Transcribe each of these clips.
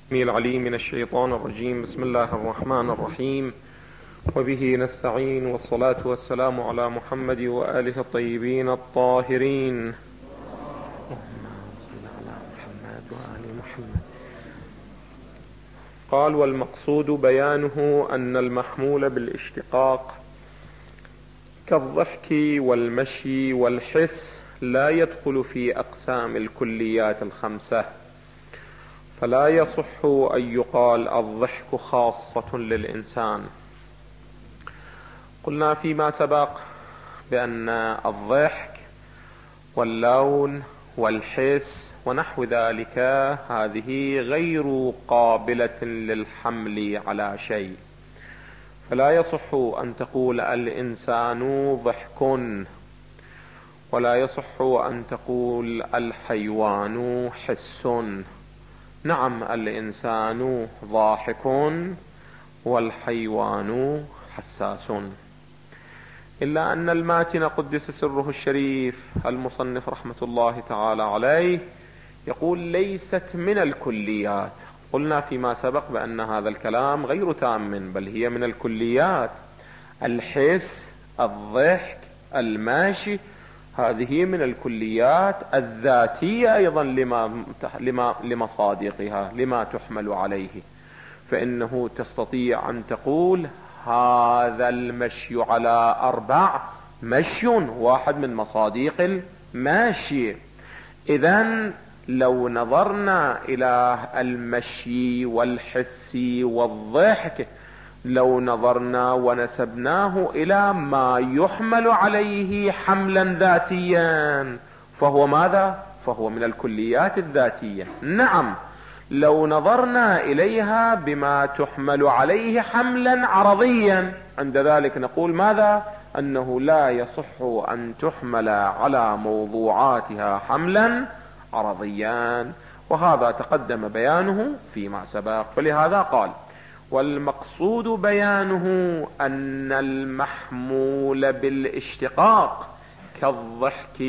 العليم من الشيطان الرجيم. بسم الله الرحمن الرحيم، وبه نستعين، والصلاة والسلام على محمد وآله الطيبين الطاهرين. اللهم صل على محمد وآل محمد. قال: والمقصود بيانه أن المحمول بالاشتقاق كالضحك والمشي والحس لا يدخل في أقسام الكليات الخمسة، فلا يصح أن يقال الضحك خاصة للإنسان. قلنا فيما سبق بأن الضحك واللون والحس ونحو ذلك هذه غير قابلة للحمل على شيء، فلا يصح أن تقول الإنسان ضحك، ولا يصح أن تقول الحيوان حس. نعم، الإنسان ضاحك والحيوان حساس، إلا أن الماتن قدس سره الشريف المصنف رحمة الله تعالى عليه يقول ليست من الكليات. قلنا فيما سبق بأن هذا الكلام غير تام، بل هي من الكليات. الحس، الضحك، الماشي، هذه من الكليات الذاتية أيضا لمصادقها، لما تحمل عليه. فإنه تستطيع أن تقول هذا المشي على 4 مشي، واحد من مصادق الماشي. إذن لو نظرنا إلى المشي والحس والضحك، لو نظرنا ونسبناه إلى ما يحمل عليه حملا ذاتيا، فهو ماذا؟ فهو من الكليات الذاتية. نعم، لو نظرنا إليها بما تحمل عليه حملا عرضيا، عند ذلك نقول ماذا؟ أنه لا يصح أن تحمل على موضوعاتها حملا عرضيا، وهذا تقدم بيانه فيما سبق. فلهذا قال: والمقصود بيانه أن المحمول بالاشتقاق كالضحك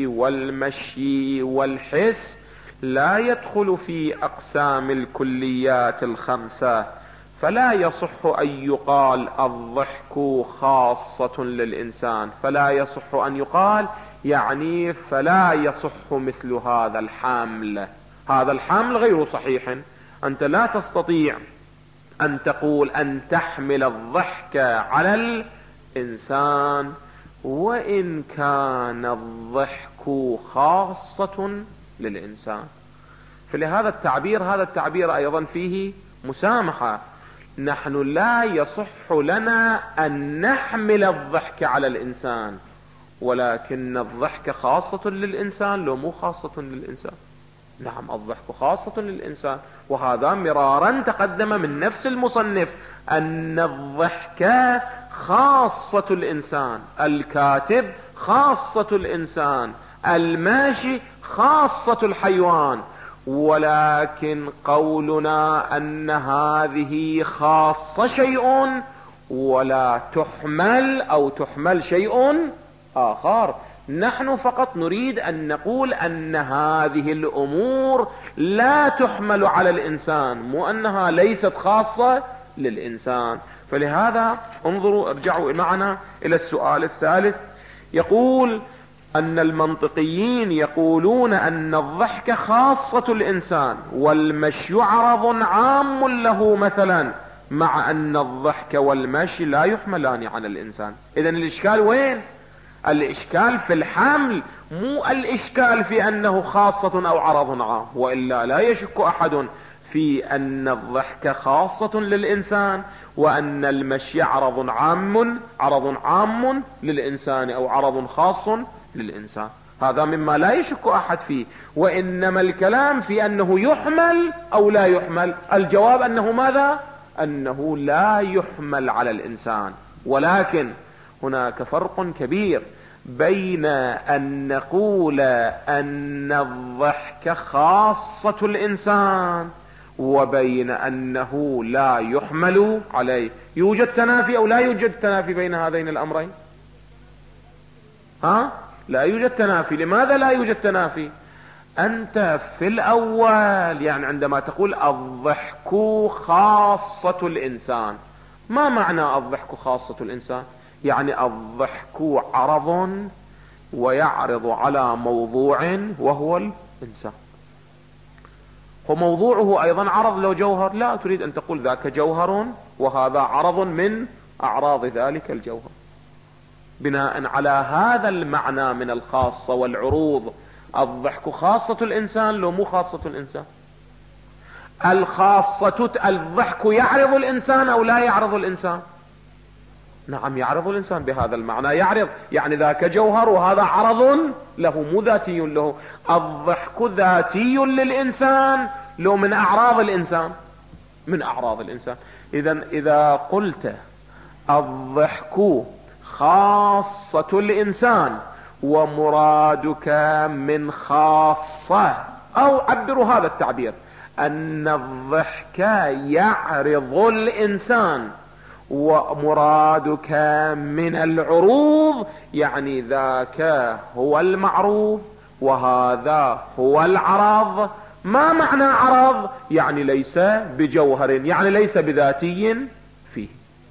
والمشي والحس لا يدخل في أقسام الكليات الخمسة، فلا يصح أن يقال الضحك خاصة للإنسان. فلا يصح أن يقال يعني فلا يصح مثل هذا الحمل. هذا الحمل غير صحيح. أنت لا تستطيع أن تقول أن تحمل الضحك على الإنسان وإن كان الضحك خاصة للإنسان. فلهذا التعبير، هذا التعبير أيضا فيه مسامحة. نحن لا يصح لنا أن نحمل الضحك على الإنسان، ولكن الضحك خاصة للإنسان لو مو خاصة للإنسان. نعم، الضحك خاصة للإنسان، وهذا مرارا تقدم من نفس المصنف أن الضحك خاصة الإنسان، الكاتب خاصة الإنسان، الماشي خاصة الحيوان. ولكن قولنا أن هذه خاصة شيء ولا تحمل أو تحمل شيء آخر. نحن فقط نريد أن نقول أن هذه الأمور لا تحمل على الإنسان، مو أنها ليست خاصة للإنسان. فلهذا انظروا، ارجعوا معنا إلى السؤال الثالث. يقول أن المنطقيين يقولون أن الضحك خاصة الإنسان والمشي عرض عام له مثلا، مع أن الضحك والمشي لا يحملان على الإنسان. إذن الإشكال وين؟ الإشكال في الحمل، مو الإشكال في أنه خاصة أو عرض عام. وإلا لا يشك أحد في أن الضحك خاصة للإنسان، وأن المشي عرض عام للإنسان أو عرض خاص للإنسان. هذا مما لا يشك أحد فيه. وإنما الكلام في أنه يحمل أو لا يحمل. الجواب أنه ماذا؟ أنه لا يحمل على الإنسان. ولكن هناك فرق كبير بين أن نقول أن الضحك خاصة الإنسان وبين أنه لا يحمل عليه. يوجد تنافي أو لا يوجد تنافي بين هذين الأمرين؟ لا يوجد تنافي. لماذا لا يوجد تنافي؟ أنت في الأول يعني عندما تقول الضحك خاصة الإنسان، ما معنى الضحك خاصة الإنسان؟ يعني الضحك عرض ويعرض على موضوع وهو الإنسان، وموضوعه أيضا عرض له جوهر، لا تريد أن تقول ذاك جوهر وهذا عرض من أعراض ذلك الجوهر. بناء على هذا المعنى من الخاصة والعروض، الضحك خاصة الإنسان لو مو خاصة الإنسان؟ الضحك يعرض الإنسان أو لا يعرض الإنسان؟ نعم يعرض الإنسان، بهذا المعنى يعرض، يعني ذاك جوهر وهذا عرض له مو ذاتي له. الضحك ذاتي للإنسان لو من أعراض الإنسان؟ من أعراض الإنسان. إذا قلت الضحك خاصة الإنسان ومرادك من خاصة، أو عبروا هذا التعبير أن الضحك يعرض الإنسان ومرادك من العروض، يعني ذاك هو المعروض وهذا هو العرض. ما معنى عرض؟ يعني ليس بجوهر، يعني ليس بذاتي فيه.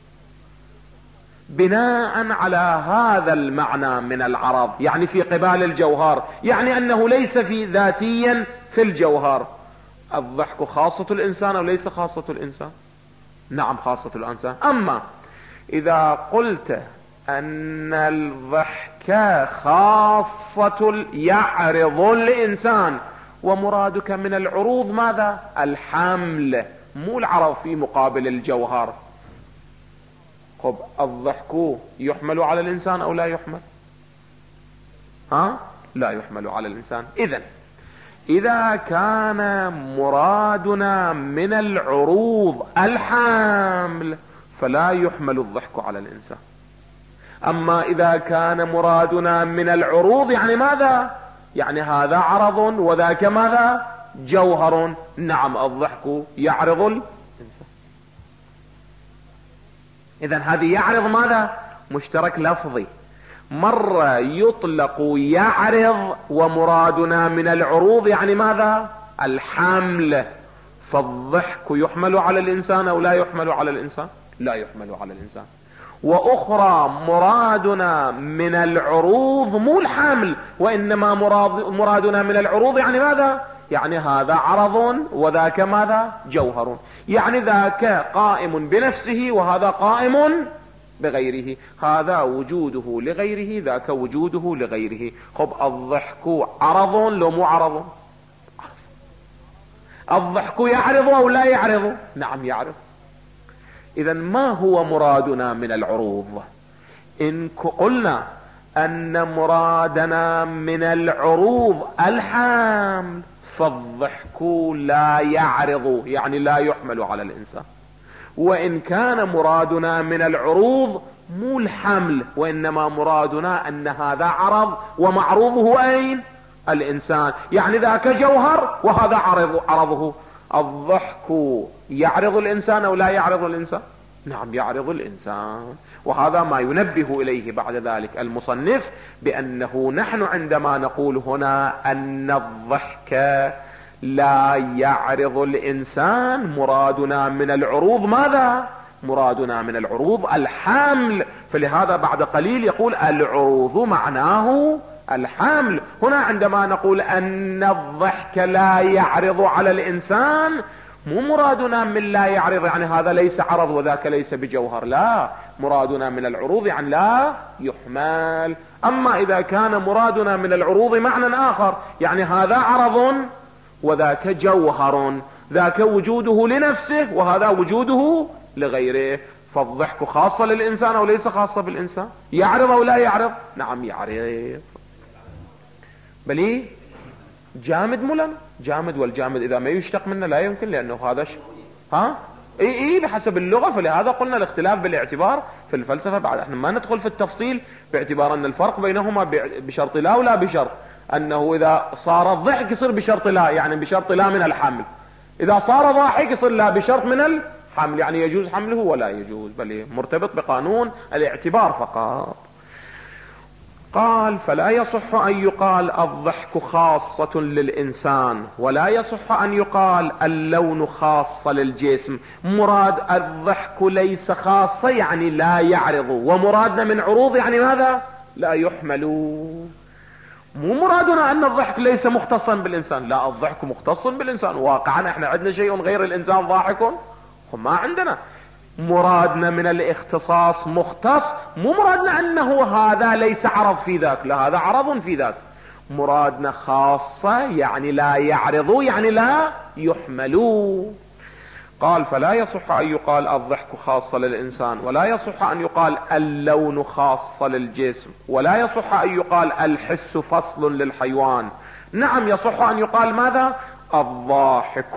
بناء على هذا المعنى من العرض، يعني في قبال الجوهر، يعني أنه ليس في ذاتيا في الجوهر، الضحك خاصة الإنسان أو ليس خاصة الإنسان؟ نعم خاصة الإنسان. أما إذا قلت أن الضحك خاصة يعرض الإنسان ومرادك من العروض ماذا؟ الحمل، مو العرض في مقابل الجوهر. خب الضحك يحمل على الإنسان أو لا يحمل؟ لا يحمل على الإنسان. إذا كان مرادنا من العروض الحمل فلا يحمل الضحك على الإنسان. أما إذا كان مرادنا من العروض يعني ماذا؟ يعني هذا عرض وذاك ماذا؟ جوهر. نعم الضحك يعرض الإنسان. إذن هذه يعرض ماذا؟ مشترك لفظي. مرة يطلق يعرض ومرادنا من العروض يعني ماذا؟ الحمل، فالضحك يحمل على الإنسان أو لا يحمل على الإنسان؟ لا يحمل على الإنسان. وأخرى مرادنا من العروض مو الحمل، وإنما مرادنا من العروض يعني ماذا؟ يعني هذا عرض وذاك ماذا؟ جوهر، يعني ذاك قائم بنفسه وهذا قائم بغيره، هذا وجوده لغيره ذاك وجوده لغيره. خب الضحك عرض لو مو عرض؟ الضحك يعرض أو لا يعرض؟ نعم يعرض. إذن ما هو مرادنا من العروض؟ إن قلنا أن مرادنا من العروض الحمل فالضحك لا يعرض، يعني لا يحمل على الإنسان. وإن كان مرادنا من العروض مو الحمل، وإنما مرادنا أن هذا عرض ومعروضه أين؟ الإنسان، يعني ذاك جوهر وهذا عرضه. الضحك يعرض الإنسان أو لا يعرض الإنسان؟ نعم يعرض الإنسان. وهذا ما ينبه إليه بعد ذلك المصنف بأنه نحن عندما نقول هنا أن الضحك لا يعرض الإنسان مرادنا من العروض ماذا؟ مرادنا من العروض الحمل. فلهذا بعد قليل يقول العروض معناه الحمل. هنا عندما نقول أن الضحك لا يعرض على الإنسان مو مرادنا من لا يعرض يعني هذا ليس عرض وذاك ليس بجوهر، لا، مرادنا من العروض يعني لا يحمل. أما إذا كان مرادنا من العروض معنى آخر يعني هذا عرض وذاك جوهر، ذاك وجوده لنفسه وهذا وجوده لغيره، فالضحك خاصة للإنسان أو ليس خاصة بالإنسان؟ يعرض أو لا يعرض؟ نعم يعرض. بلي جامد مولانا جامد، والجامد إذا ما يشتق منه لا يمكن، لأنه هذا اي بحسب اللغة. فلهذا قلنا الاختلاف بالاعتبار في الفلسفة. بعد احنا ما ندخل في التفصيل باعتبار أن الفرق بينهما بشرط لا ولا بشرط، أنه إذا صار الضحك يصير بشرط لا، يعني بشرط لا من الحمل. إذا صار ضاحك يصير لا بشرط من الحمل، يعني يجوز حمله ولا يجوز، بل مرتبط بقانون الاعتبار فقط. قال فلا يصح أن يقال الضحك خاصة للإنسان، ولا يصح أن يقال اللون خاصة للجسم. مراد الضحك ليس خاصة يعني لا يعرض، ومرادنا من عروض يعني ماذا؟ لا يحمل. مو مرادنا أن الضحك ليس مختصا بالإنسان، لا، الضحك مختص بالإنسان واقعا. احنا عندنا شيء غير الإنسان ضاحك؟ ما عندنا. مرادنا من الاختصاص مختص، مو مرادنا أنه هذا ليس عرض في ذاك، لا، هذا عرض في ذاك. مرادنا خاصة يعني لا يعرض، يعني لا يحمل. قال فلا يصح أن يقال الضحك خاصة للإنسان، ولا يصح أن يقال اللون خاصة للجسم، ولا يصح أن يقال الحس فصل للحيوان. نعم يصح أن يقال ماذا؟ الضاحك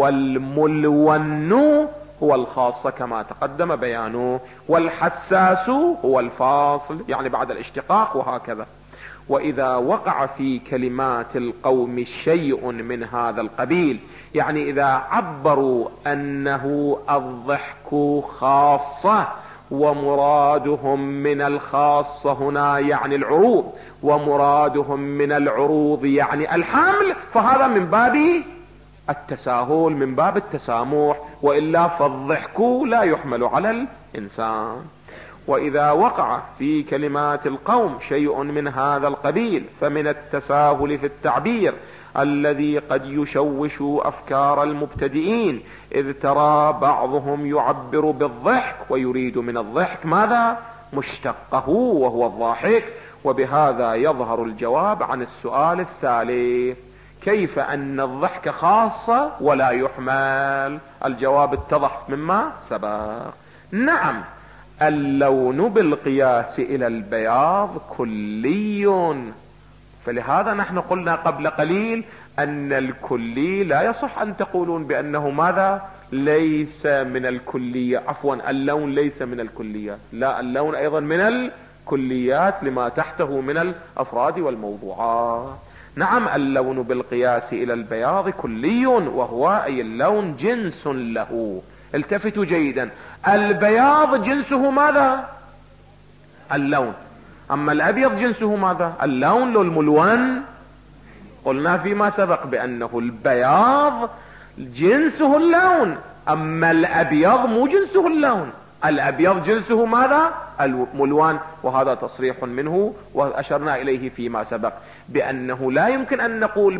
والملون هو الخاصة كما تقدم بيانه، والحساس هو الفاصل يعني بعد الاشتقاق، وهكذا. وإذا وقع في كلمات القوم شيء من هذا القبيل، يعني إذا عبروا أنه الضحك خاصة ومرادهم من الخاصة هنا يعني العروض، ومرادهم من العروض يعني الحمل، فهذا من باب التساهل، من باب التسامح، وإلا فالضحك لا يحمل على الإنسان. وإذا وقع في كلمات القوم شيء من هذا القبيل فمن التساهل في التعبير الذي قد يشوش أفكار المبتدئين، إذ ترى بعضهم يعبر بالضحك ويريد من الضحك ماذا؟ مشتقه وهو الضاحك. وبهذا يظهر الجواب عن السؤال الثالث: كيف أن الضحك خاصة ولا يحمل؟ الجواب اتضح مما سبق. نعم، اللون بالقياس إلى البياض كلي، فلهذا نحن قلنا قبل قليل أن الكلي لا يصح أن تقولون بأنه ماذا؟ ليس من الكلية، عفوا، اللون ليس من الكليات، لا، اللون أيضا من الكليات لما تحته من الأفراد والموضوعات. نعم، اللون بالقياس إلى البياض كلي، وهو أي اللون جنس له. التفتوا جيدا، البياض جنسه ماذا؟ اللون. أما الأبيض جنسه ماذا؟ اللون. للملون قلنا فيما سبق بأنه البياض جنسه اللون، أما الأبيض مو جنسه اللون، الأبيض جنسه ماذا؟ الملوان. وهذا تصريح منه وأشرنا إليه فيما سبق بأنه لا يمكن أن نقول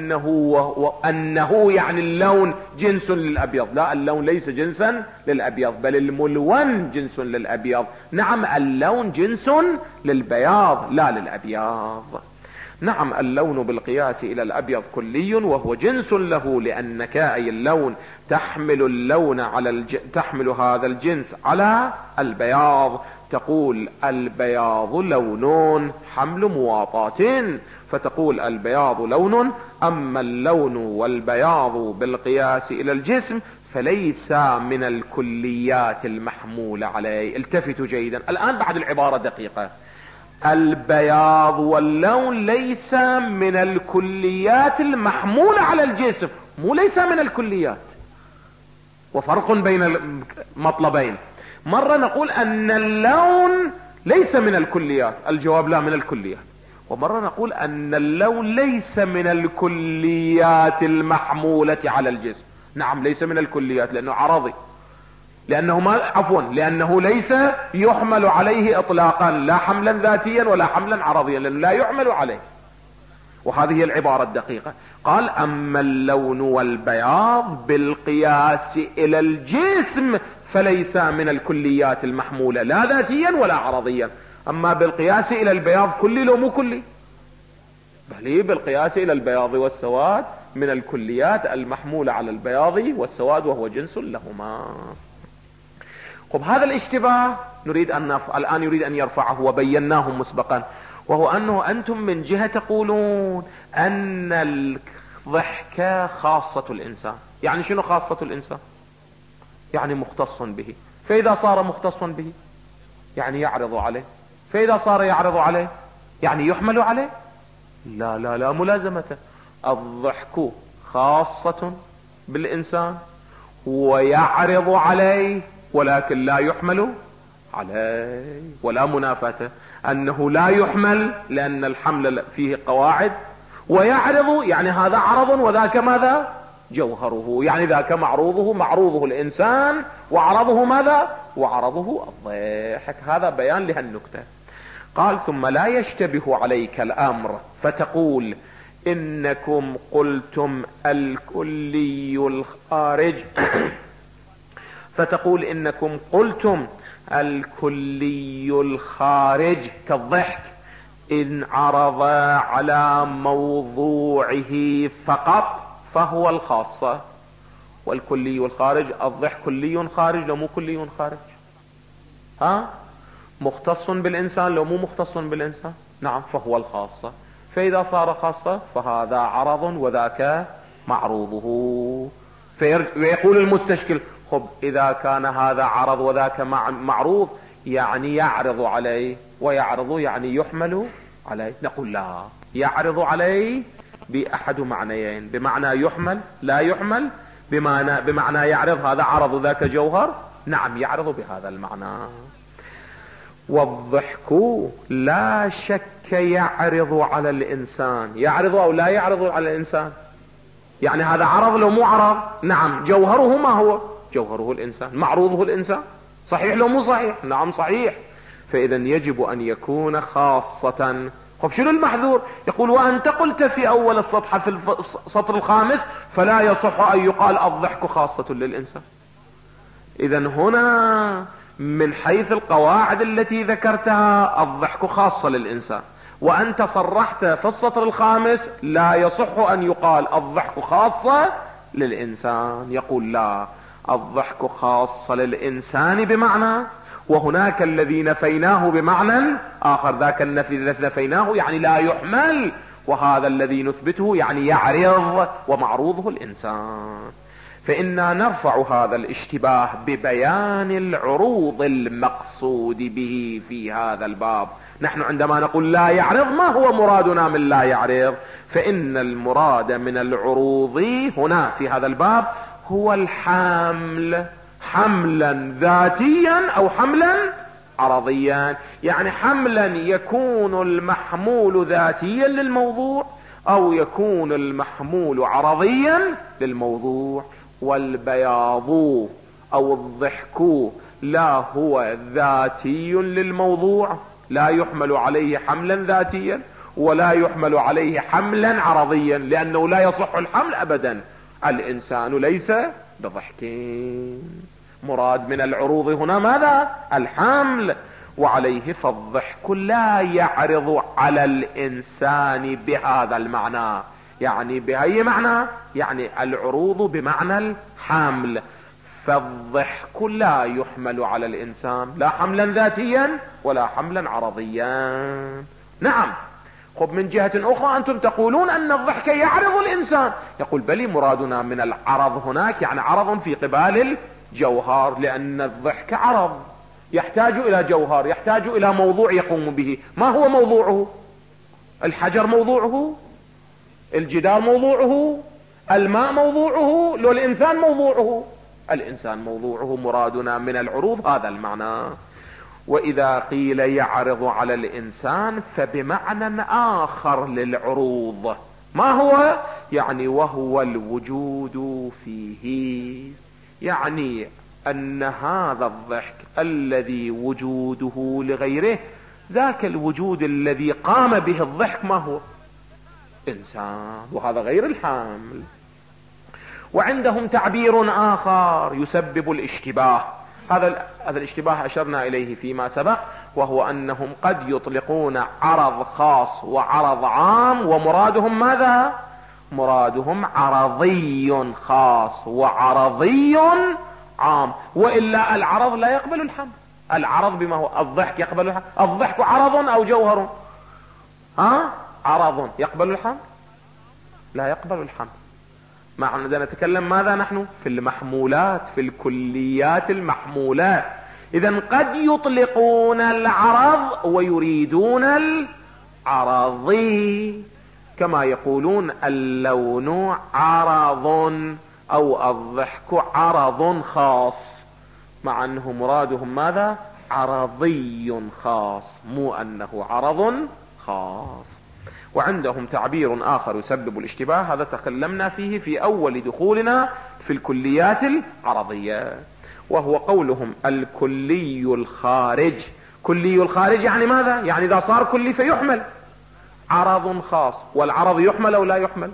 بأنه يعني اللون جنس للأبيض، لا، اللون ليس جنسا للأبيض، بل الملون جنس للأبيض. نعم، اللون جنس للبياض لا للأبيض. نعم، اللون بالقياس إلى الأبيض كلي وهو جنس له، لأنك أي اللون تحمل هذا الجنس على البياض. تقول البياض لون حمل مواطاة، فتقول البياض لون. أما اللون والبياض بالقياس إلى الجسم فليس من الكليات المحمولة عليه. التفتوا جيدا الآن بعد العبارة دقيقة. البياض واللون ليس من الكليات المحمولة على الجسم، مو ليس من الكليات. وفرق بين المطلبين، مرة نقول أن اللون ليس من الكليات، الجواب لا من الكليات. ومرة نقول أن اللون ليس من الكليات المحمولة على الجسم. نعم، ليس من الكليات لأنه عرضي، لأنه ليس يحمل عليه إطلاقا، لا حملا ذاتيا ولا حملا عرضيا، لأنه لا يحمل عليه. وهذه هي العبارة الدقيقة. قال أما اللون والبياض بالقياس إلى الجسم فليس من الكليات المحمولة لا ذاتيا ولا عرضيا. أما بالقياس إلى البياض كلي لو مو كلي، بل بالقياس إلى البياض والسواد من الكليات المحمولة على البياض والسواد، وهو جنس لهما. هذا الاشتباه الآن يريد أن يرفعه، وبيناه مسبقا، وهو أنه أنتم من جهة تقولون أن الضحك خاصة الإنسان. يعني شنو خاصة الإنسان؟ يعني مختص به، فإذا صار مختص به يعني يعرض عليه، فإذا صار يعرض عليه يعني يحمل عليه. لا لا لا ملازمة. الضحك خاصة بالإنسان ويعرض عليه ولكن لا يحمل عليه، ولا منافاة، أنه لا يحمل لأن الحمل فيه قواعد، ويعرض يعني هذا عرض وذاك ماذا؟ جوهره، يعني ذاك معروضه الإنسان، وعرضه ماذا؟ وعرضه الضحك. هذا بيان لهالنكتة. قال ثم لا يشتبه عليك الأمر فتقول إنكم قلتم الكلي الخارج فتقول إنكم قلتم الكلي الخارج كالضحك إن عرض على موضوعه فقط فهو الخاصة، والكلي الخارج الضحك كلي خارج لو مو كلي خارج؟ مختص بالإنسان لو مو مختص بالإنسان؟ نعم، فهو الخاصة. فإذا صار خاصة فهذا عرض وذاك معروضه. فيقول المستشكل خب إذا كان هذا عرض وذاك معروض يعني يعرض عليه، ويعرض يعني يحمل عليه. نقول لا، يعرض عليه بأحد معنيين، بمعنى يحمل لا يحمل، بمعنى يعرض هذا عرض ذاك جوهر. نعم، يعرض بهذا المعنى. والضحك لا شك يعرض على الإنسان. يعرض أو لا يعرض على الإنسان؟ يعني هذا عرض لو مو عرض؟ نعم. جوهره ما هو؟ جوهره الإنسان، معروضه الإنسان. صحيح لو مو صحيح؟ نعم صحيح. فإذا يجب أن يكون خاصة. خب شنو المحذور؟ يقول وأنت قلت في أول السطح في السطر الخامس فلا يصح أن يقال الضحك خاصة للإنسان. إذا هنا من حيث القواعد التي ذكرتها الضحك خاصة للإنسان، وأنت صرحت في السطر الخامس لا يصح أن يقال الضحك خاصة للإنسان. يقول لا، الضحك خاصة للإنسان بمعنى، وهناك الذي نفيناه بمعنى آخر. ذاك النفي الذي نفيناه يعني لا يحمل، وهذا الذي نثبته يعني يعرض ومعروضه الإنسان. فإنا نرفع هذا الاشتباه ببيان العروض المقصود به في هذا الباب. نحن عندما نقول لا يعرض، ما هو مرادنا من لا يعرض؟ فإن المراد من العروض هنا في هذا الباب هو الحمل، حملا ذاتيا أو حملا عرضيا. يعني حملا يكون المحمول ذاتيا للموضوع، أو يكون المحمول عرضيا للموضوع. والبياض أو الضحك لا هو ذاتي للموضوع، لا يحمل عليه حملا ذاتيا ولا يحمل عليه حملا عرضيا، لأنه لا يصح الحمل أبدا. الإنسان ليس بضحكين. مراد من العروض هنا ماذا؟ الحمل. وعليه فالضحك لا يعرض على الإنسان بهذا المعنى. يعني بأي معنى؟ يعني العروض بمعنى الحمل. فالضحك لا يحمل على الإنسان لا حملا ذاتيا ولا حملا عرضيا. نعم. خب من جهة أخرى أنتم تقولون أن الضحك يعرض الإنسان. يقول بلي، مرادنا من العرض هناك يعني عرض في قبال الجوهر، لأن الضحك عرض يحتاج إلى جوهر، يحتاج إلى موضوع يقوم به. ما هو موضوعه؟ الحجر موضوعه، الجدار موضوعه، الماء موضوعه، لو الإنسان موضوعه؟ الإنسان موضوعه. مرادنا من العروض هذا المعنى. وإذا قيل يعرض على الإنسان فبمعنى آخر للعروض. ما هو؟ يعني وهو الوجود فيه. يعني أن هذا الضحك الذي وجوده لغيره، ذاك الوجود الذي قام به الضحك ما هو؟ إنسان، وهذا غير الحامل. وعندهم تعبير آخر يسبب الاشتباه. هذا الاشتباه أشرنا إليه فيما سبق، وهو أنهم قد يطلقون عرض خاص وعرض عام، ومرادهم ماذا؟ مرادهم عرضي خاص وعرضي عام. وإلا العرض لا يقبل الحمل. العرض بما هو الضحك يقبل الحمل. الضحك عرض أو جوهر؟ عرض يقبل الحمل؟ لا يقبل الحمل. معنى نتكلم ماذا نحن؟ في المحمولات، في الكليات المحمولات. إذن قد يطلقون العرض ويريدون العرضي، كما يقولون اللون عرض أو الضحك عرض خاص، مع أنه مرادهم ماذا؟ عرضي خاص، مو أنه عرض خاص. وعندهم تعبير آخر يسبب الاشتباه، هذا تكلمنا فيه في أول دخولنا في الكليات العرضية، وهو قولهم الكلي الخارج. كلي الخارج يعني ماذا؟ يعني إذا صار كلي فيحمل عرض خاص. والعرض يحمل أو لا يحمل؟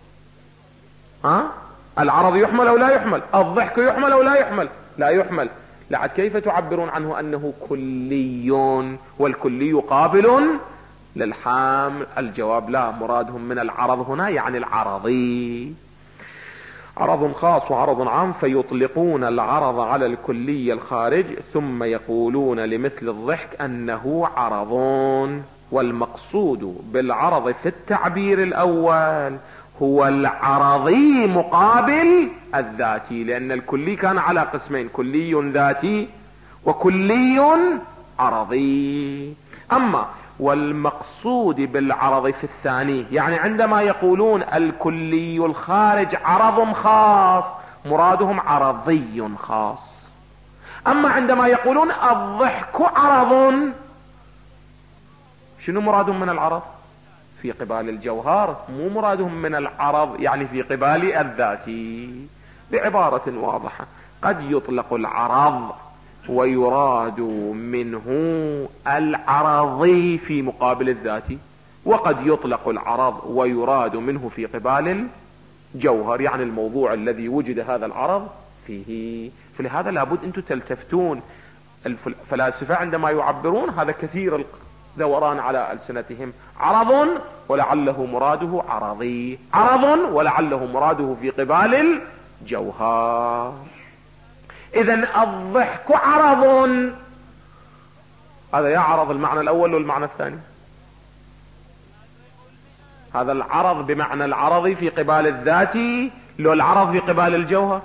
العرض يحمل أو لا يحمل؟ الضحك يحمل أو لا يحمل؟ لا يحمل. لعد كيف تعبرون عنه أنه كلي والكلي قابل للحمل؟ الجواب لا، مرادهم من العرض هنا يعني العرضي، عرض خاص وعرض عام، فيطلقون العرض على الكلي الخارج ثم يقولون لمثل الضحك أنه عرض. والمقصود بالعرض في التعبير الأول هو العرضي مقابل الذاتي، لأن الكلي كان على قسمين، كلي ذاتي وكلي عرضي. أما والمقصود بالعرض في الثاني يعني عندما يقولون الكلي الخارج عرض خاص مرادهم عرضي خاص. أما عندما يقولون الضحك عرض، شنو مرادهم من العرض؟ في قبال الجوهر، مو مرادهم من العرض يعني في قبال الذاتي. بعبارة واضحة، قد يطلق العرض ويراد منه العرضي في مقابل الذاتي، وقد يطلق العرض ويراد منه في قبال الجوهر يعني الموضوع الذي وجد هذا العرض فيه. فلهذا لابد أنتم تلتفتون. الفلاسفة عندما يعبرون هذا كثير الدوران على ألسنتهم، عرض ولعله مراده عرضي، عرض ولعله مراده في قبال الجوهر. إذن الضحك عرض، هذا يعرض المعنى الأول والمعنى الثاني. هذا العرض بمعنى العرض في قبال الذاتي، لو العرض في قبال الجوهر.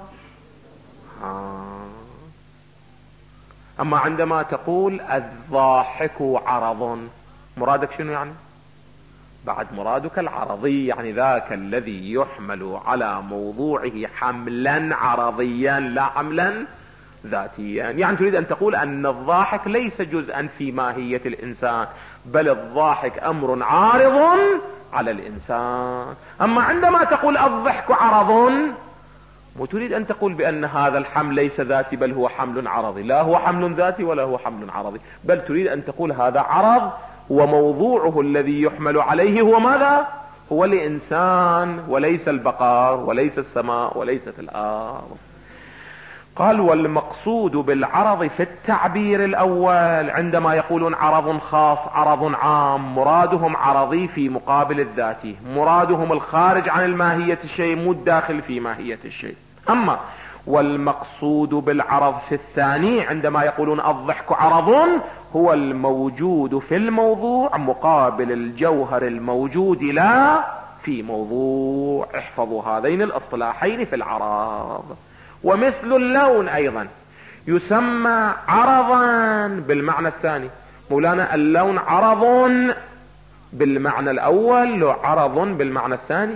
أما عندما تقول الضاحك عرض، مرادك شنو يعني؟ بعد مرادك العرضي، يعني ذاك الذي يحمل على موضوعه حملا عرضيا لا حملا ذاتيا. يعني تريد أن تقول أن الضاحك ليس جزءا في ماهية الإنسان، بل الضاحك أمر عارض على الإنسان. أما عندما تقول الضحك عرض، مو تريد أن تقول بأن هذا الحمل ليس ذاتي بل هو حمل عرضي، لا هو حمل ذاتي ولا هو حمل عرضي، بل تريد أن تقول هذا عرض وموضوعه الذي يحمل عليه هو ماذا؟ هو الإنسان وليس البقر وليس السماء وليست الأرض. قال والمقصود بالعرض في التعبير الأول عندما يقولون عرض خاص عرض عام، مرادهم عرضي في مقابل الذاتي، مرادهم الخارج عن الماهية الشيء مو الداخل في ماهية الشيء. أما والمقصود بالعرض في الثاني عندما يقولون الضحك عرض هو الموجود في الموضوع مقابل الجوهر الموجود لا في موضوع. احفظوا هذين الاصطلاحين في العرض. ومثل اللون أيضا يسمى عرضا بالمعنى الثاني. مولانا اللون عرض بالمعنى الأول لو عرض بالمعنى الثاني؟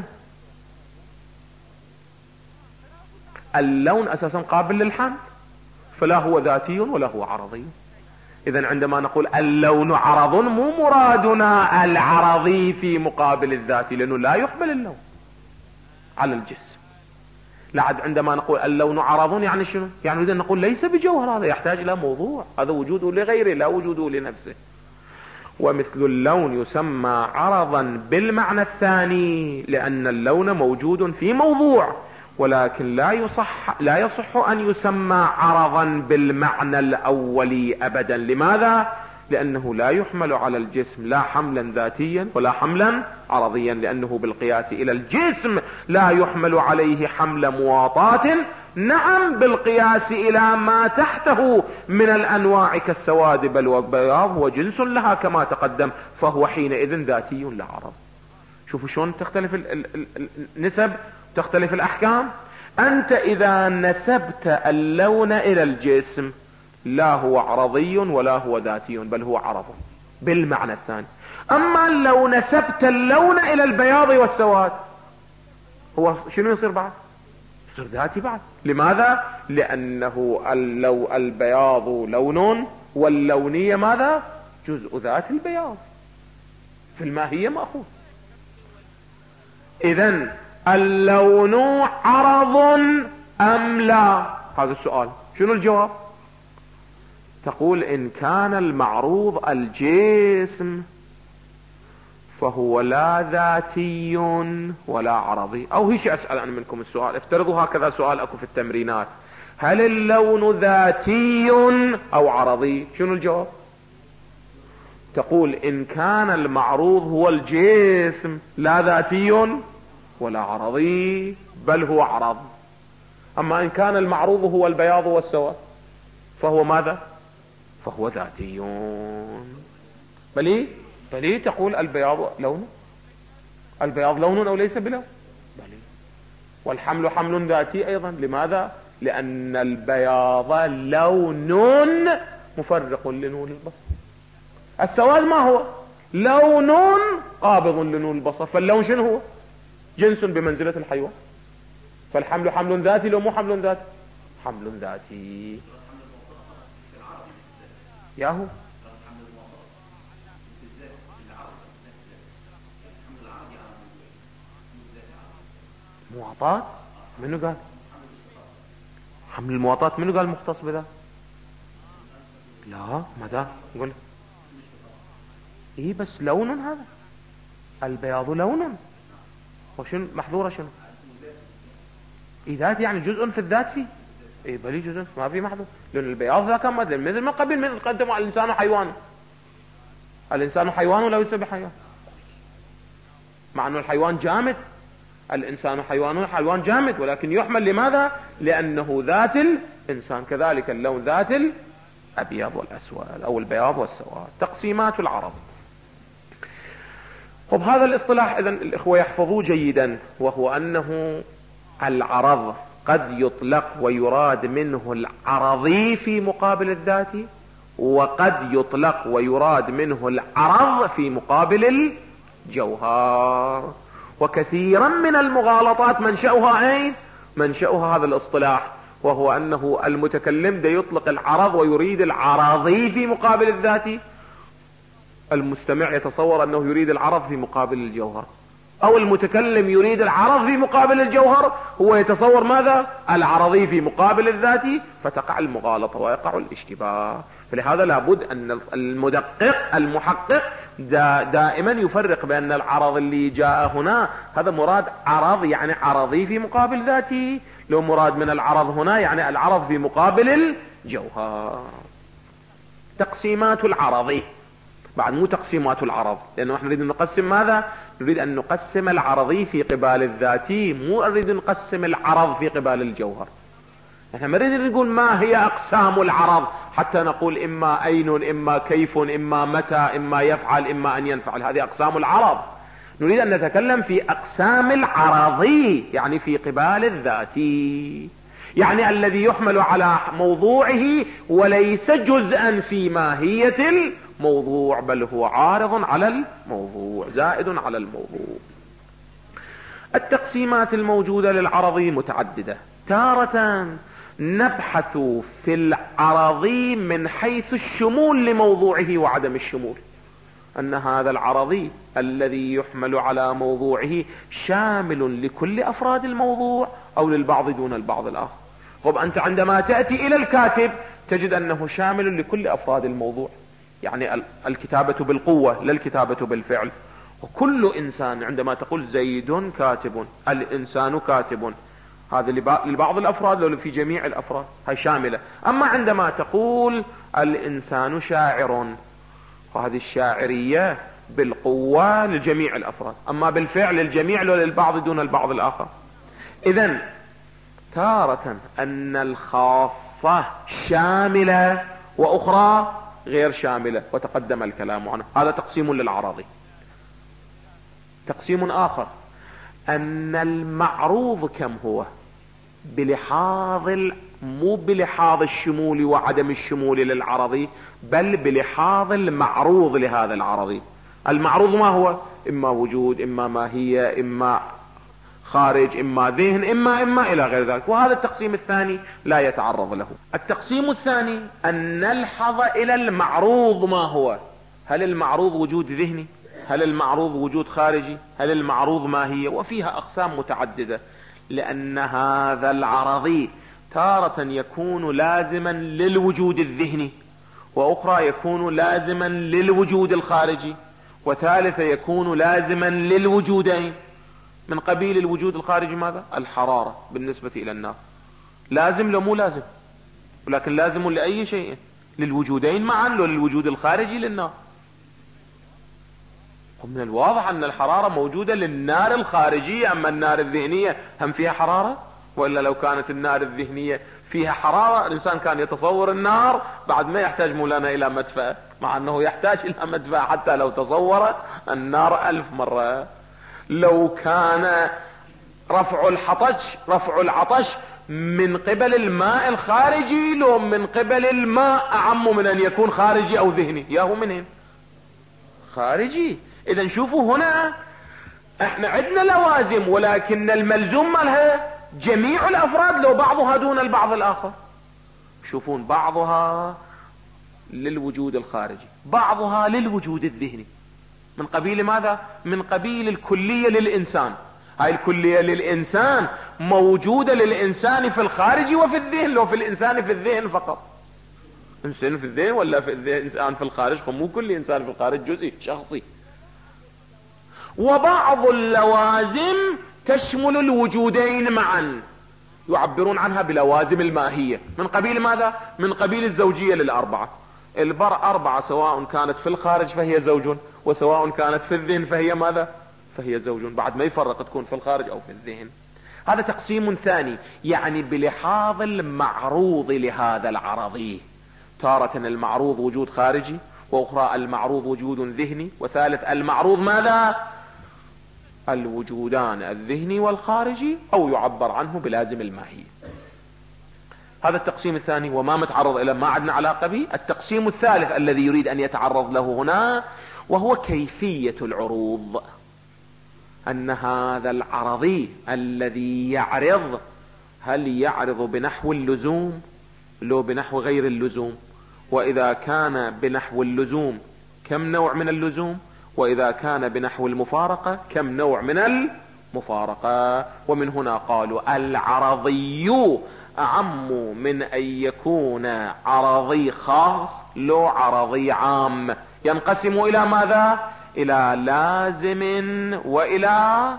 اللون أساسا قابل للحمل، فلا هو ذاتي ولا هو عرضي. إذن عندما نقول اللون عرض مو مرادنا العرضي في مقابل الذاتي، لأنه لا يحمل اللون على الجسم. لعد عندما نقول اللون عرض يعني شنو؟ يعني نريد أن نقول ليس بجوهر، هذا يحتاج إلى موضوع، هذا وجوده لغيره لا وجوده لنفسه. ومثل اللون يسمى عرضا بالمعنى الثاني لأن اللون موجود في موضوع، ولكن لا يصح أن يسمى عرضا بالمعنى الأولي أبدا. لماذا؟ لأنه لا يحمل على الجسم لا حملا ذاتيا ولا حملا عرضيا، لأنه بالقياس إلى الجسم لا يحمل عليه حمل مواطاة، نعم بالقياس إلى ما تحته من الأنواع كالسواد بل والبياض هو جنس لها كما تقدم، فهو حينئذ ذاتي لا عرض. شوفوا شلون تختلف النسب، تختلف الأحكام. أنت إذا نسبت اللون إلى الجسم لا هو عرضي ولا هو ذاتي بل هو عرض بالمعنى الثاني. أما لو نسبت اللون إلى البياض والسواد هو شنو يصير بعد؟ يصير ذاتي بعد. لماذا؟ لأنه البياض لون واللونية ماذا؟ جزء ذات البياض، في الماهية مأخوذ. إذن اللون عرض أم لا؟ هذا السؤال. شنو الجواب؟ تقول إن كان المعروض الجسم فهو لا ذاتي ولا عرضي. أو هيش أسأل أنا منكم السؤال، افترضوا هكذا سؤال أكو في التمرينات، هل اللون ذاتي أو عرضي؟ شنو الجواب؟ تقول إن كان المعروض هو الجسم لا ذاتي ولا عرضي بل هو عرض. أما إن كان المعروض هو البياض والسواد فهو ماذا؟ فهو ذاتي. بل تقول البياض لون، البياض لون أو ليس بلون؟ بل. والحمل حمل ذاتي أيضا. لماذا؟ لأن البياض لون مفرق لنون البصر. السواد ما هو؟ لون قابض لنون البصر. فاللون شنو هو؟ جنس بمنزلة الحيوان. فالحمل حمل ذاتي لو مو حمل ذاتي؟ حمل ذاتي. ياهو مواطات. منو قال حمل المواطات؟ منو قال مختص بذا؟ لا مدى قول ايه بس لون. هذا البياض لون وشنو محظوره؟ شنو ايه ذات؟ يعني جزء في الذات فيه. ايه بلي جزء ما في محظور. لان البياض ذا كم مثل ما قبل من قدم الانسان حيوان. الانسان حيوان ولا ليس بحيوان؟ مع انه الحيوان جامد. الانسان حيوان جامد ولكن يحمل. لماذا؟ لانه ذات الانسان. كذلك اللون ذات الابيض والاسود او البياض والسواد. تقسيمات العرض. خب هذا الاصطلاح اذن الاخوة يحفظوه جيدا، وهو انه العرض قد يطلق ويراد منه العرضي في مقابل الذاتي، وقد يطلق ويراد منه العرض في مقابل الجوهر. وكثيرا من المغالطات منشأها اين؟ منشأها هذا الاصطلاح، وهو انه المتكلم ده يطلق العرض ويريد العرضي في مقابل الذاتي. المستمع يتصور انه يريد العرض في مقابل الجوهر، او المتكلم يريد العرض في مقابل الجوهر، هو يتصور ماذا؟ العرضي في مقابل الذاتي، فتقع المغالطة ويقع الاشتباه. فلهذا لابد ان المدقق المحقق دائما يفرق بان العرض اللي جاء هنا هذا مراد عرض يعني عرضي في مقابل ذاتي، لو مراد من العرض هنا يعني العرض في مقابل الجوهر. تقسيمات العرض بعد مو تقسيمات العرض، لأنه احنا نريد نقسم ماذا؟ نريد أن نقسم العرضي في قبال الذاتي، مو نريد نقسم العرض في قبال الجوهر. احنا ما نريد نقول ما هي أقسام العرض حتى نقول إما أين إما كيف إما متى إما يفعل إما أن ينفعل. هذه أقسام العرض. نريد أن نتكلم في أقسام العرضي، يعني في قبال الذاتي، يعني الذي يحمل على موضوعه وليس جزءا في ماهية الموضوع، بل هو عارض على الموضوع زائد على الموضوع. التقسيمات الموجودة للعرضي متعددة. تارة نبحث في العرضي من حيث الشمول لموضوعه وعدم الشمول، أن هذا العرضي الذي يحمل على موضوعه شامل لكل أفراد الموضوع أو للبعض دون البعض الآخر. طب أنت عندما تأتي إلى الكاتب تجد أنه شامل لكل أفراد الموضوع، يعني الكتابة بالقوة لا الكتابة بالفعل. وكل إنسان عندما تقول زيد كاتب الإنسان كاتب، هذا لبعض الأفراد لو في جميع الأفراد هاي شاملة. أما عندما تقول الإنسان شاعر فهذه الشاعرية بالقوة لجميع الأفراد، أما بالفعل للجميع لو للبعض دون البعض الآخر. إذن تارة أن الخاصة شاملة وأخرى غير شاملة، وتقدم الكلام عنه. هذا تقسيم للعرضي. تقسيم آخر أن المعروض كم هو بلحاظ مو بلحاظ الشمول وعدم الشمول للعرضي، بل بلحاظ المعروض لهذا العرضي. المعروض ما هو؟ إما وجود إما ماهية إما خارج، إما ذهن، إما إلى غير ذلك. وهذا التقسيم الثاني لا يتعرض له. التقسيم الثاني أن نلحظ إلى المعروض ما هو. هل المعروض وجود ذهني؟ هل المعروض وجود خارجي؟ هل المعروض ماهية؟ وفيها أقسام متعددة، لأن هذا العرضي تارة يكون لازما للوجود الذهني، وأخرى يكون لازما للوجود الخارجي، وثالثة يكون لازما للوجودين. من قبيل الوجود الخارجي ماذا؟ الحرارة بالنسبة إلى النار، لازم لو مو لازم، ولكن لازم لأي شيء، للوجودين معا، لو للوجود الخارجي للنار. ومن الواضح أن الحرارة موجودة للنار الخارجية، أما النار الذهنية هم فيها حرارة؟ وإلا لو كانت النار الذهنية فيها حرارة الإنسان كان يتصور النار بعد ما يحتاج مولانا إلى مدفأة، مع أنه يحتاج إلى مدفأة حتى لو تصور النار 1000 مرة. لو كان رفع العطش من قبل الماء الخارجي لو من قبل الماء أعم من أن يكون خارجي أو ذهني، ياهو منين؟ خارجي. إذا شوفوا هنا احنا عندنا لوازم، ولكن الملزوم مالها جميع الأفراد لو بعضها دون البعض الآخر. شوفون بعضها للوجود الخارجي، بعضها للوجود الذهني. من قبيل ماذا؟ من قبيل الكلية للإنسان. هاي الكلية للإنسان موجودة للإنسان في الخارج وفي الذهن، لو في الإنسان في الذهن فقط. إنسان في الذهن ولا في الذهن إنسان في الخارج؟ مو كل إنسان في الخارج جزئي شخصي. وبعض اللوازم تشمل الوجودين معا، يعبرون عنها بلوازم الماهية. من قبيل ماذا؟ من قبيل الزوجية للأربعة. الأربعة سواء كانت في الخارج فهي زوج، وسواء كانت في الذهن فهي ماذا؟ فهي زوج، بعد ما يفرق تكون في الخارج أو في الذهن. هذا تقسيم ثاني، يعني بلحاظ المعروض لهذا العرضي. تارة المعروض وجود خارجي، وأخرى المعروض وجود ذهني، وثالث المعروض ماذا؟ الوجودان الذهني والخارجي، أو يعبر عنه بلازم الماهية. هذا التقسيم الثاني، وما متعرض إلى ما عندنا علاقة به. التقسيم الثالث الذي يريد أن يتعرض له هنا، وهو كيفية العروض. أن هذا العرضي الذي يعرض، هل يعرض بنحو اللزوم لو بنحو غير اللزوم؟ وإذا كان بنحو اللزوم كم نوع من اللزوم؟ وإذا كان بنحو المفارقة كم نوع من المفارقة؟ ومن هنا قالوا العرضي أعم من أن يكون عرضي خاص لو عرضي عام. ينقسم إلى ماذا؟ إلى لازم وإلى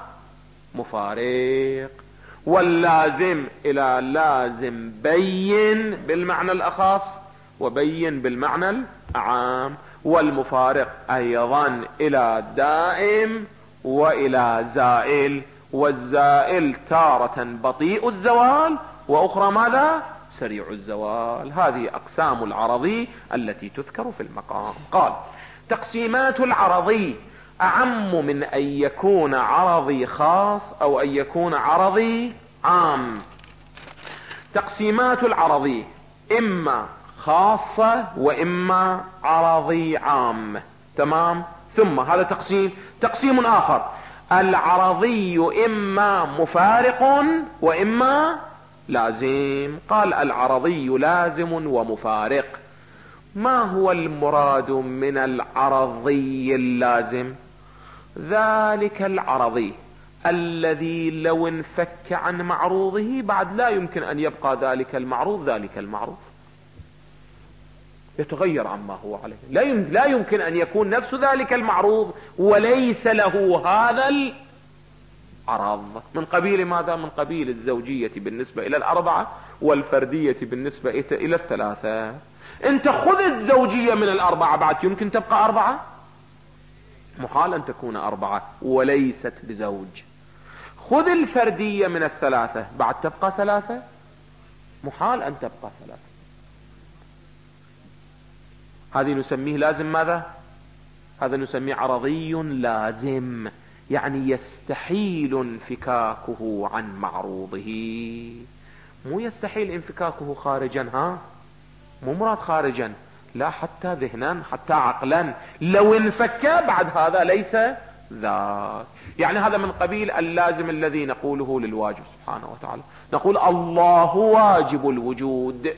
مفارق. واللازم إلى لازم بين بالمعنى الأخص وبين بالمعنى العام، والمفارق أيضا إلى دائم وإلى زائل. والزائل تارة بطيء الزوال، وأخرى ماذا؟ سريع الزوال. هذه أقسام العرضي التي تذكر في المقام. قال تقسيمات العرضي أعم من أن يكون عرضي خاص أو أن يكون عرضي عام. تقسيمات العرضي إما خاصة وإما عرضي عام. تمام. ثم هذا تقسيم آخر، العرضي إما مفارق وإما لازم. قال العرضي لازم ومفارق. ما هو المراد من العرضي اللازم؟ ذلك العرضي الذي لو انفك عن معروضه بعد لا يمكن أن يبقى ذلك المعروض يتغير عما هو عليه. لا يمكن أن يكون نفس ذلك المعروض وليس له هذا العرض. من قبيل ماذا؟ من قبيل الزوجية بالنسبة إلى الأربعة، والفردية بالنسبة إلى الثلاثة. انت خذ الزوجية من الأربعة، بعد يمكن تبقى أربعة؟ محال أن تكون أربعة وليست بزوج. خذ الفردية من الثلاثة، بعد تبقى ثلاثة؟ محال أن تبقى ثلاثة. هذه نسميه لازم ماذا؟ هذا نسميه عرضي لازم، يعني يستحيل انفكاكه عن معروضه. مو يستحيل انفكاكه خارجا، مو مراد خارجا، لا، حتى ذهنا حتى عقلا. لو انفك بعد هذا ليس ذاك. يعني هذا من قبيل اللازم الذي نقوله للواجب سبحانه وتعالى. نقول الله واجب الوجود.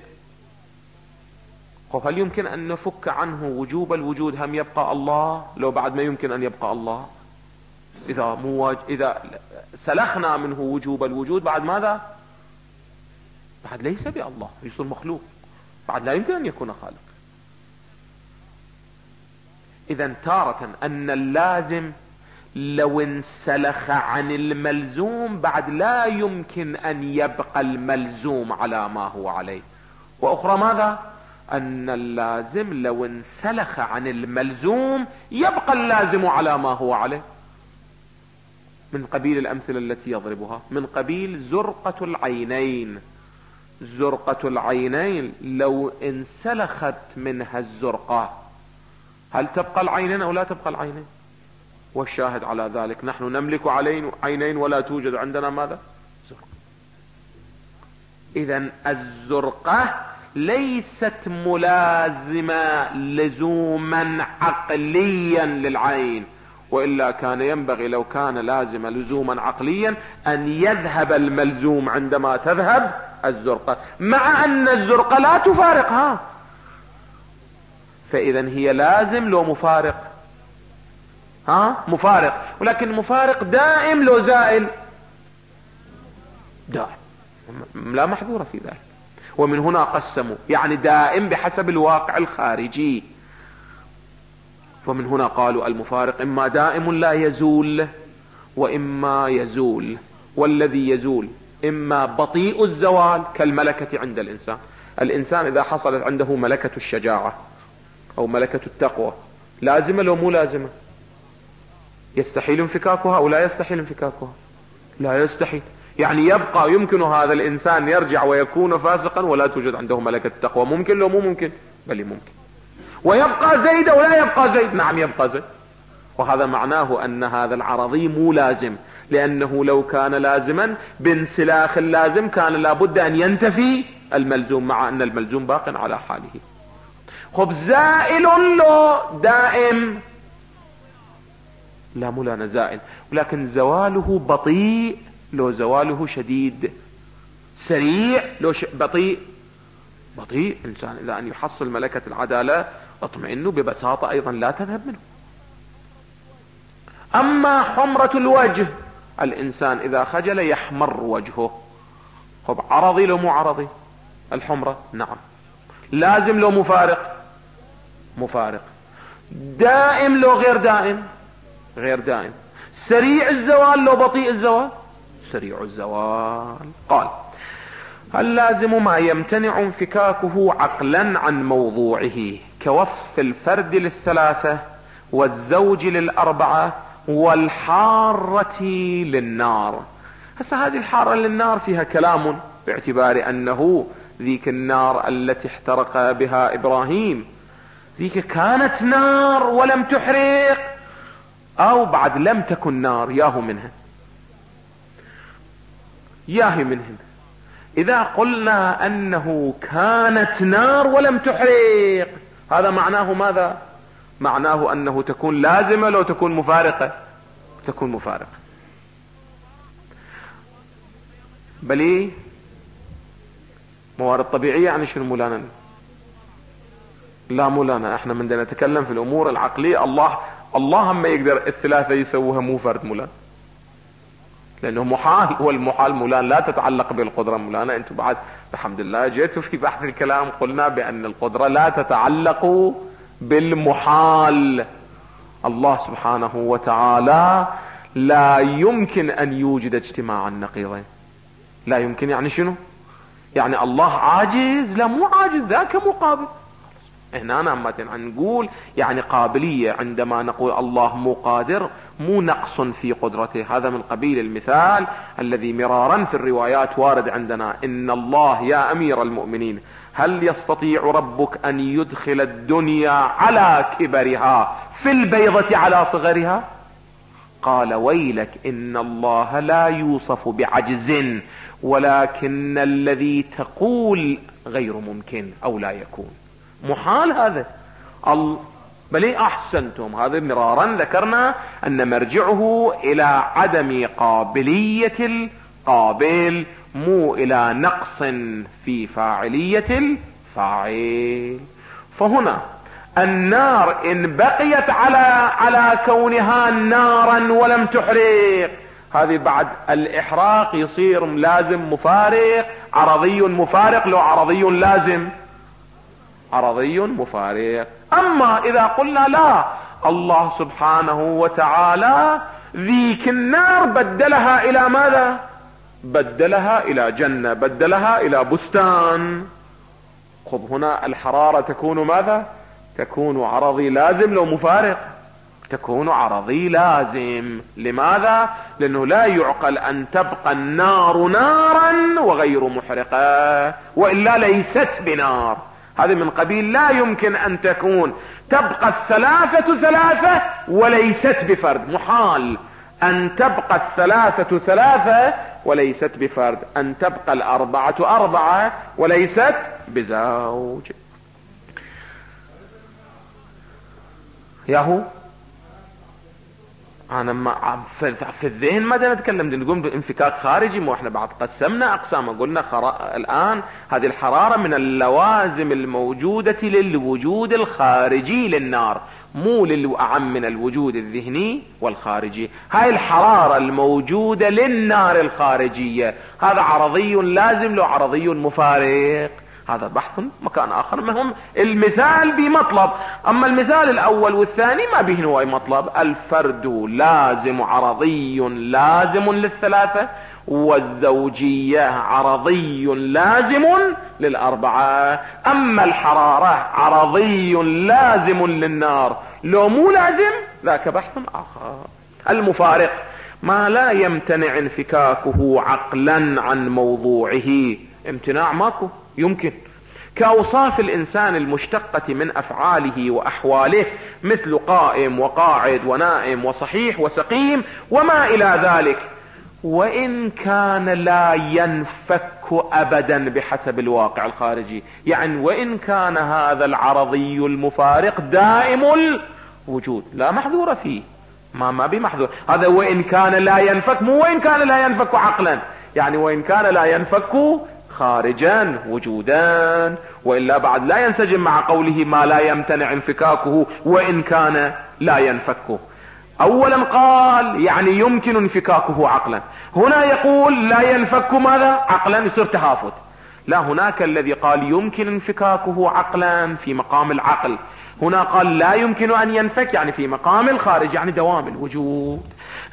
هل يمكن أن نفك عنه وجوب الوجود هم يبقى الله؟ لو بعد ما يمكن أن يبقى الله، إذا سلخنا منه وجوب الوجود بعد ماذا؟ بعد ليس بالله، يصير مخلوق، بعد لا يمكن أن يكون خالق. إذا تارة أن اللازم لو انسلخ عن الملزوم بعد لا يمكن أن يبقى الملزوم على ما هو عليه. وأخرى ماذا؟ أن اللازم لو انسلخ عن الملزوم يبقى اللازم على ما هو عليه. من قبيل الأمثلة التي يضربها، من قبيل زرقة العينين. زرقة العينين لو انسلخت منها الزرقة هل تبقى العينين أو لا تبقى العينين؟ والشاهد على ذلك نحن نملك عينين ولا توجد عندنا ماذا؟ زرقة. إذن الزرقة ليست ملازمة لزوما عقليا للعين، وإلا كان ينبغي لو كان لازم لزوما عقليا أن يذهب الملزوم عندما تذهب الزرقة، مع أن الزرقة لا تفارقها. فإذا هي لازم لو مفارق؟ مفارق، ولكن مفارق دائم لو زائل؟ دائم، لا محظور في ذلك. ومن هنا قسموا، يعني دائم بحسب الواقع الخارجي. ومن هنا قالوا المفارق إما دائم لا يزول وإما يزول، والذي يزول إما بطيء الزوال كالملكة عند الإنسان. الإنسان إذا حصلت عنده ملكة الشجاعة أو ملكة التقوى لازمة لو مو لازمة؟ يستحيل انفكاكها أو لا يستحيل انفكاكها؟ لا يستحيل. يعني يبقى يمكن هذا الإنسان يرجع ويكون فاسقا ولا توجد عنده ملكة التقوى؟ ممكن لو مو ممكن؟ بل ممكن. ويبقى زيد أو لا يبقى زيد؟ نعم يبقى زيد. وهذا معناه أن هذا العرضي مو لازم، لأنه لو كان لازما بانسلاخ اللازم كان لابد أن ينتفي الملزوم، مع أن الملزوم باق على حاله. خب زائل لو دائم؟ لا مولانا زائل، ولكن زواله بطيء لو زواله شديد، سريع لو بطيء. بطيء إنسان إذا أن يحصل ملكة العدالة اطمئنوا ببساطة أيضا لا تذهب منه. أما حمرة الوجه، الإنسان إذا خجل يحمر وجهه. خب عرضي لو مو عرضي؟ الحمرة نعم. لازم لو مفارق؟ مفارق. دائم لو غير دائم؟ غير دائم. سريع الزوال لو بطيء الزوال؟ سريع الزوال. قال اللازم ما يمتنع انفكاكه عقلا عن موضوعه، كوصف الفرد للثلاثة والزوج للأربعة والحارة للنار. هسه هذه الحارة للنار فيها كلام، باعتبار أنه ذيك النار التي احترق بها إبراهيم ذيك كانت نار ولم تحرق، أو بعد لم تكن نار ياهو منها ياهي منهن. إذا قلنا أنه كانت نار ولم تحرق هذا معناه ماذا؟ معناه أنه تكون لازمة لو تكون مفارقة؟ تكون مفارقة. بل موارد طبيعية يعني شنو مولانا؟ لا مولانا، احنا من نتكلم في الأمور العقلية. الله هم يقدر الثلاثة يسووها مو فرد مولانا، لأنه محال، والمحال مولانا لا تتعلق بالقدرة مولانا. انتم بعد بحمد الله جيتوا في بحث الكلام قلنا بأن القدرة لا تتعلق بالمحال. الله سبحانه وتعالى لا يمكن أن يوجد اجتماع النقيضين. لا يمكن يعني شنو؟ يعني الله عاجز؟ لا مو عاجز، ذاك مقابل. هنا نقول يعني قابلية. عندما نقول الله مو قادر مو نقص في قدرته، هذا من قبيل المثال الذي مرارا في الروايات وارد عندنا. إن الله يا أمير المؤمنين هل يستطيع ربك أن يدخل الدنيا على كبرها في البيضة على صغرها؟ قال ويلك إن الله لا يوصف بعجز، ولكن الذي تقول غير ممكن أو لا يكون. محال هذا. بل أحسنتم. هذا مرارا ذكرنا أن مرجعه إلى عدم قابلية القابل، مو إلى نقص في فاعلية الفاعل. فهنا النار إن بقيت على كونها نارا ولم تحرق، هذه بعد الإحراق يصير لازم مفارق، عرضي مفارق. لو عرضي لازم عرضي مفارق. أما إذا قلنا لا، الله سبحانه وتعالى ذيك النار بدلها إلى ماذا؟ بدلها إلى جنة، بدلها إلى بستان. خذ هنا الحرارة تكون ماذا؟ تكون عرضي لازم لو مفارق؟ تكون عرضي لازم. لماذا؟ لأنه لا يعقل أن تبقى النار نارا وغير محرقة، وإلا ليست بنار. هذا من قبيل لا يمكن أن تكون تبقى الثلاثة ثلاثة وليست بفرد. محال أن تبقى الثلاثة ثلاثة وليست بفرد، أن تبقى الأربعة أربعة وليست بزوج. ياهو أنا ما في الذهن ماذا نتكلم؟ نقول بانفكاك خارجي، مو احنا بعد قسمنا أقسام، قلنا الآن هذه الحرارة من اللوازم الموجودة للوجود الخارجي للنار، مو للأعم من الوجود الذهني والخارجي. هاي الحرارة الموجودة للنار الخارجية، هذا عرضي لازم لو عرضي مفارق، هذا بحث مكان آخر. مهم المثال بمطلب، أما المثال الأول والثاني ما به نوع مطلب. الفرد لازم عرضي لازم للثلاثة، والزوجية عرضي لازم للأربعة. أما الحرارة عرضي لازم للنار، لو مو لازم ذاك بحث آخر. المفارق ما لا يمتنع انفكاكه عقلا عن موضوعه، امتناع ماكو يمكن، كأوصاف الإنسان المشتقة من أفعاله وأحواله، مثل قائم وقاعد ونائم وصحيح وسقيم وما إلى ذلك، وإن كان لا ينفك أبدا بحسب الواقع الخارجي. يعني وإن كان هذا العرضي المفارق دائم الوجود لا محذور فيه، ما بمحذور. هذا وإن كان لا ينفك، مو وإن كان لا ينفك عقلا، يعني وإن كان لا ينفك خارجا وجودا، وإلا بعد لا ينسجم مع قوله ما لا يمتنع انفكاكه وإن كان لا ينفكه. أولا قال يعني يمكن انفكاكه عقلا، هنا يقول لا ينفك ماذا؟ عقلا، يصير تهافت. لا، هناك الذي قال يمكن انفكاكه عقلا في مقام العقل، هنا قال لا يمكن أن ينفك يعني في مقام الخارج، يعني دوام الوجود.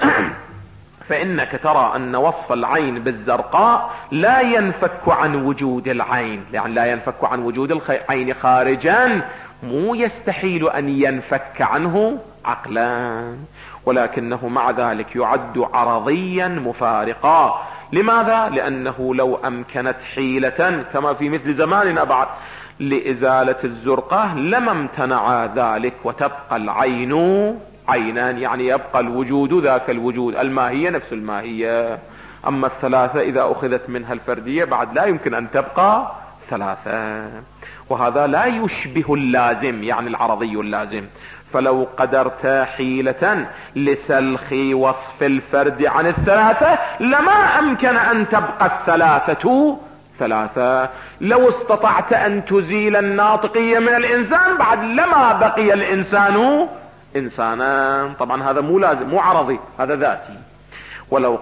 فإنك ترى أن وصف العين بالزرقاء لا ينفك عن وجود العين، يعني لا ينفك عن وجود العين خارجا، مو يستحيل أن ينفك عنه عقلا، ولكنه مع ذلك يعد عرضيا مفارقا. لماذا؟ لأنه لو أمكنت حيلة كما في مثل زماننا بعد لإزالة الزرقاء لما امتنع ذلك، وتبقى العين عينان، يعني يبقى الوجود ذاك الوجود، الماهية نفس الماهية. أما الثلاثة إذا أخذت منها الفردية بعد لا يمكن أن تبقى ثلاثة، وهذا لا يشبه اللازم يعني العرضي اللازم. فلو قدرت حيلة لسلخ وصف الفرد عن الثلاثة لما أمكن أن تبقى الثلاثة ثلاثة. لو استطعت أن تزيل الناطقية من الإنسان بعد لما بقي الإنسان إنسانا. طبعا هذا مو لازم، مو عرضي، هذا ذاتي. ولو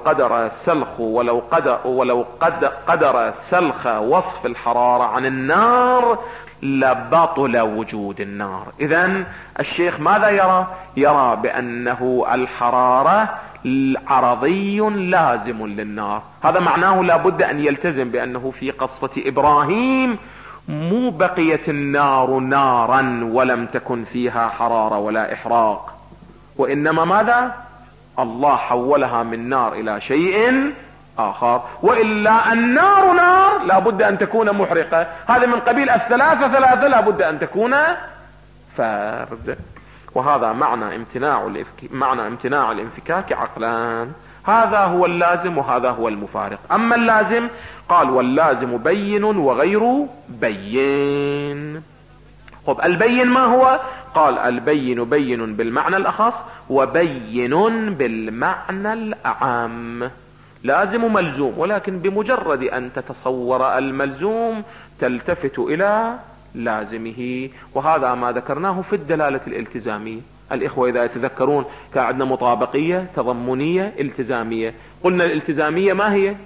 قدر سلخ وصف الحرارة عن النار لبطل وجود النار. إذن الشيخ ماذا يرى بأنه الحرارة عرضي لازم للنار. هذا معناه لابد أن يلتزم بأنه في قصة إبراهيم مو بقيت النار نارا ولم تكن فيها حرارة ولا إحراق، وإنما ماذا؟ الله حولها من نار إلى شيء آخر. وإلا النار نار لابد أن تكون محرقة، هذا من قبيل الثلاثة ثلاثة لابد أن تكون فرد. وهذا معنى امتناع الانفكاك عقلان. هذا هو اللازم وهذا هو المفارق. أما اللازم قال واللازم بين وغير بين. خب البين ما هو؟ قال البين بين بالمعنى الأخص وبين بالمعنى الأعم. لازم ملزوم، ولكن بمجرد أن تتصور الملزوم تلتفت إلى لازمه، وهذا ما ذكرناه في الدلالة الالتزامية. الإخوة إذا يتذكرون كان عندنا مطابقية، تضمنية، التزامية. قلنا الالتزامية ما هي؟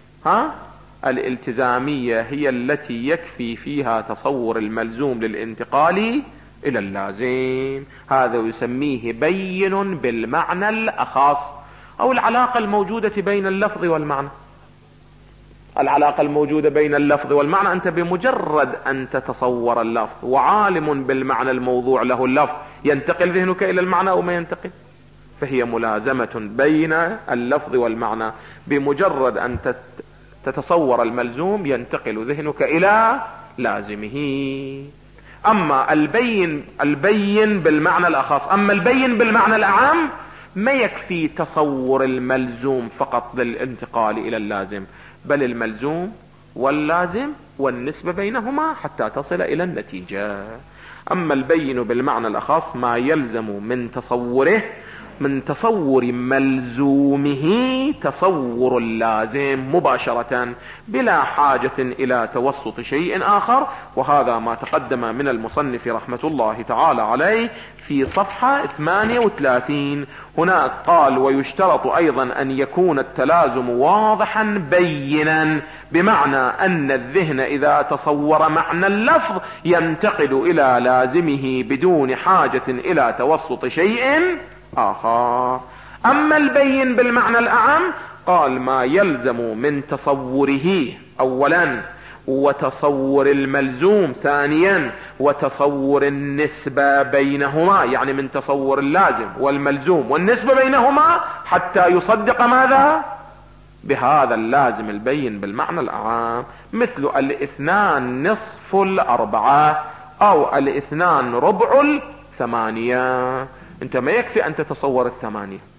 الالتزامية هي التي يكفي فيها تصور الملزوم للانتقال إلى اللازم، هذا يسميه بين بالمعنى الأخص، أو العلاقة الموجودة بين اللفظ والمعنى. العلاقة الموجودة بين اللفظ والمعنى، أنت بمجرد أن تتصور اللفظ وعالم بالمعنى الموضوع له اللفظ، ينتقل ذهنك إلى المعنى أو ما ينتقل، فهي ملازمة بين اللفظ والمعنى. بمجرد أن تتصور الملزوم ينتقل ذهنك إلى لازمه. أما البين بالمعنى الأخص. أما البين بالمعنى الأعم ما يكفي تصور الملزوم فقط للانتقال إلى اللازم، بل الملزوم واللازم والنسبة بينهما حتى تصل إلى النتيجة. أما البين بالمعنى الأخص ما يلزم من تصوره، من تصور ملزومه تصور اللازم مباشرة بلا حاجة إلى توسط شيء آخر، وهذا ما تقدم من المصنف رحمة الله تعالى عليه في صفحة 38. هناك قال: ويشترط أيضا أن يكون التلازم واضحا بينا، بمعنى أن الذهن إذا تصور معنى اللفظ ينتقل إلى لازمه بدون حاجة إلى توسط شيء آخر. أما البين بالمعنى الأعم قال: ما يلزم من تصوره أولا، وتصور الملزوم ثانيا، وتصور النسبة بينهما، يعني من تصور اللازم والملزوم والنسبة بينهما حتى يصدق ماذا؟ بهذا اللازم البين بالمعنى الأعم، مثل 2 نصف 4 أو 2 ربع 8. انت ما يكفي ان تتصور 8،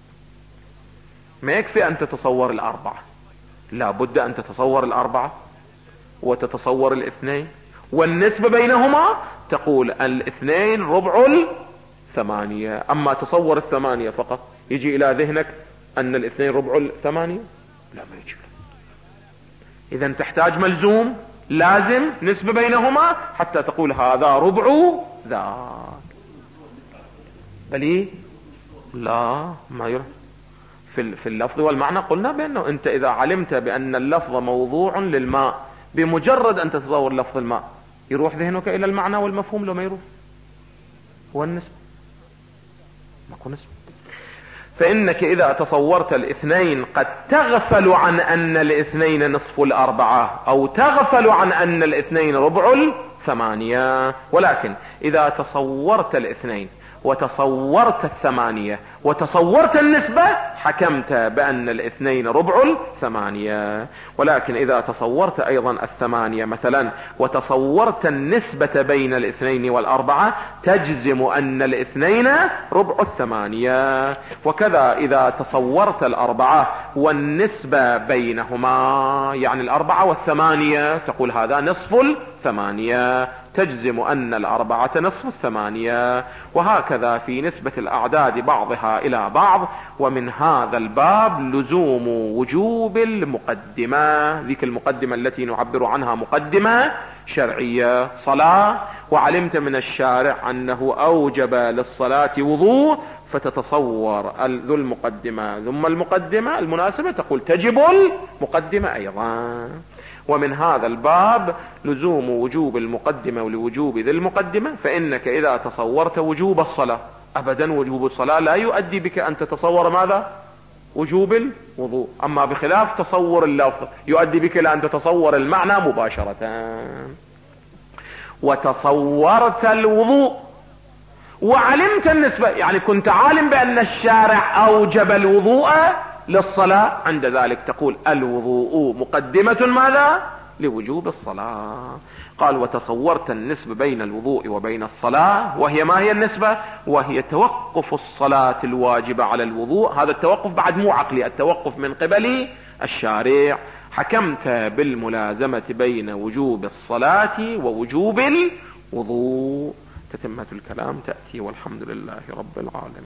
ما يكفي ان تتصور 4، لا بد ان تتصور 4 وتتصور 2 والنسبة بينهما تقول 2 ربع 8. اما تصور 8 فقط، يجي الى ذهنك ان 2 ربع 8؟ لا، ما يجي. اذا تحتاج ملزوم لازم نسبة بينهما حتى تقول هذا ربع ذاك. بل إيه؟ لا، ما يرى. في اللفظ والمعنى قلنا بأنه أنت إذا علمت بأن اللفظ موضوع للماء، بمجرد أن تتصور لفظ الماء يروح ذهنك إلى المعنى والمفهوم، لو ما يروح هو النسبة، ماكو نسبة. فإنك إذا تصورت 2 قد تغفل عن أن 2 نصف 4 أو تغفل عن أن 2 ربع 8. ولكن إذا تصورت 2 وتصورت 8 وتصورت النسبة حكمت بأن 2 ربع 8. ولكن إذا تصورت أيضا 8 مثلا وتصورت النسبة بين 2 و4 تجزم أن 2 ربع 8. وكذا إذا تصورت 4 والنسبة بينهما، يعني 4 و8 تقول هذا نصف 8، تجزم أن 4 نصف 8. وهكذا في نسبة الأعداد بعضها إلى بعض. ومن هذا الباب لزوم وجوب المقدمة، ذيك المقدمة التي نعبر عنها مقدمة شرعية، صلاة، وعلمت من الشارع أنه أوجب للصلاة وضوء، فتتصور ذو المقدمة ثم المقدمة المناسبة تقول تجب المقدمة أيضا. ومن هذا الباب لزوم وجوب المقدمة ولوجوب ذي المقدمة. فإنك إذا تصورت وجوب الصلاة، أبدا وجوب الصلاة لا يؤدي بك أن تتصور ماذا؟ وجوب الوضوء. أما بخلاف تصور اللفظ يؤدي بك لأن تتصور المعنى مباشرة. وتصورت الوضوء وعلمت النسبة، يعني كنت عالم بأن الشارع أوجب الوضوء للصلاة، عند ذلك تقول الوضوء مقدمة ماذا؟ لوجوب الصلاة. قال: وتصورت النسبة بين الوضوء وبين الصلاة، وهي ما هي النسبة؟ وهي توقف الصلاة الواجبة على الوضوء. هذا التوقف بعد مو عقلي، التوقف من قبل الشارع. حكمت بالملازمة بين وجوب الصلاة ووجوب الوضوء. تتمة الكلام تأتي، والحمد لله رب العالمين.